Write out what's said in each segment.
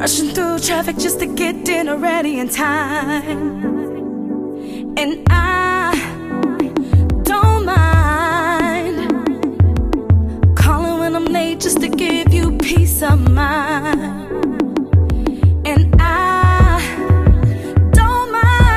rushing through traffic just to get dinner ready in time. And I don't mind calling when I'm late just to give you peace of mind. And I don't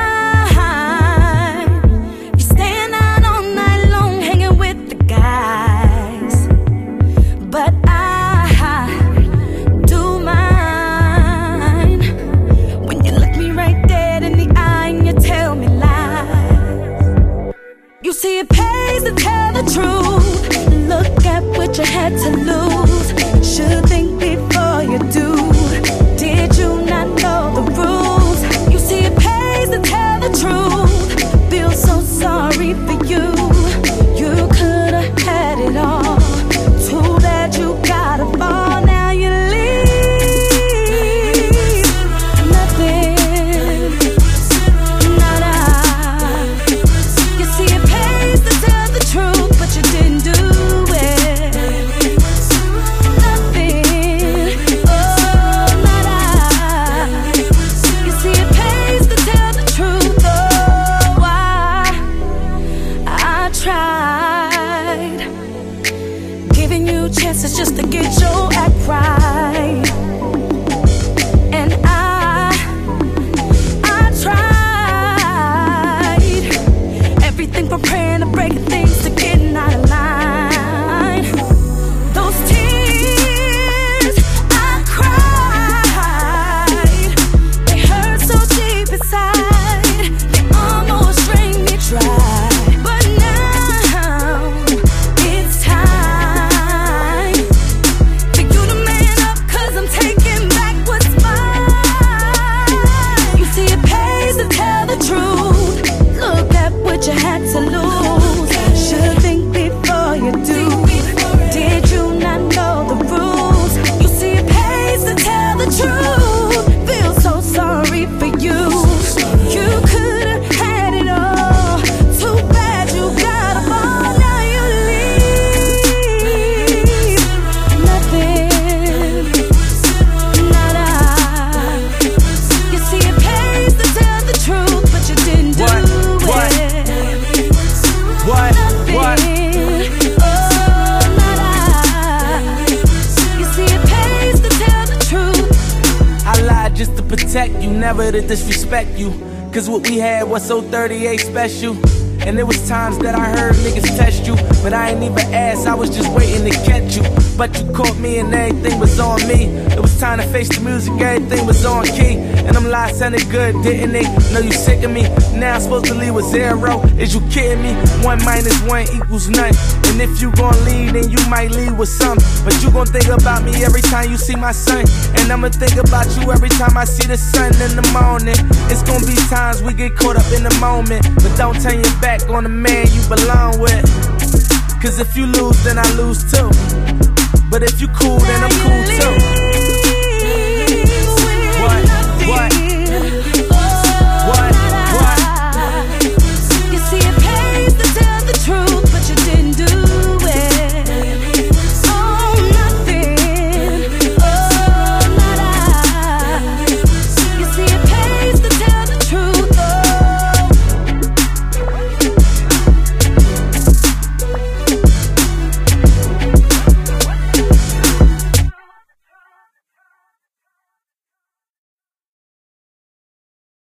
mind you staying out all night long hanging with the guys. But I do mind when you look me right dead in the eye and you tell me lies. You see, it pays to tell the truth. Look at what you had to lose. Should think before you do. Did you not know the rules? You see, it pays to tell the truth. Feel so sorry for you. You could have had it all. Too bad you gotta fall. Now you leave nothing, nada. You see, it pays to tell the truth, but you didn't do it. Nothing, oh nada. You see, it pays to tell the truth. Oh, I tried giving you chances just to get your act right. And I tried everything from praying to breaking things to getting out of line. Those tears I cried, they hurt so deep inside, they almost drained me dry. But now it's time for you to man up, 'cause I'm taking back what's mine. You see, it pays to tell the truth. Look at what you had to lose. Should think before you do. Did you not know the rules? You see, it pays to tell the truth. Feel so sorry for you. You could have had it all. Too bad you gotta fall. Now you leave nothing, nada. You see, it pays to tell the truth, but you didn't do it. What? Oh, nada. You see, it pays to tell the truth. I lied just to protect you, never to disrespect you. 'Cause what we had was so 38 special. And there was times that I heard niggas test you, but I ain't even asked, I was just waiting to catch you. But you caught me and everything was on me. It was time to face the music, everything was on key. And them lies sounded good, didn't they? Know you sick of me, now I'm supposed to leave with 0. Is you kidding me? 1 minus 1 equals none. And if you gon' leave, then you might leave with some. But you gon' think about me every time you see my son. And I'ma think about you every time I see the sun in the morning. It's gon' be times we get caught up in the moment, but don't turn your back on the man you belong with. 'Cause if you lose, then I lose too. But if you cool, then I'm cool too. What?